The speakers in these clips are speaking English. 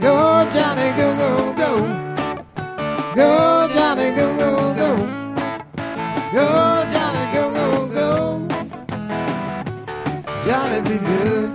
Go, Johnny, go, go, go. Go, Johnny, go, go, go. Go, Johnny, go, go, go. Johnny, be good.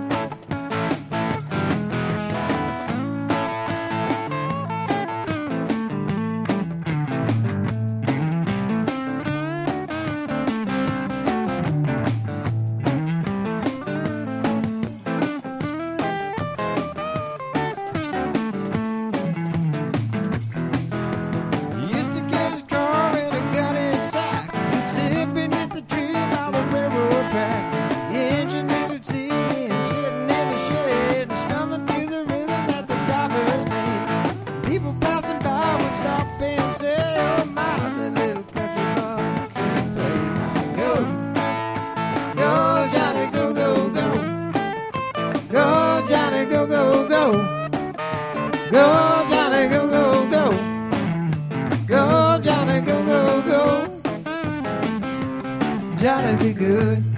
Go, Johnny, go, go, go. Go, Johnny, go, go, go. Johnny, be good.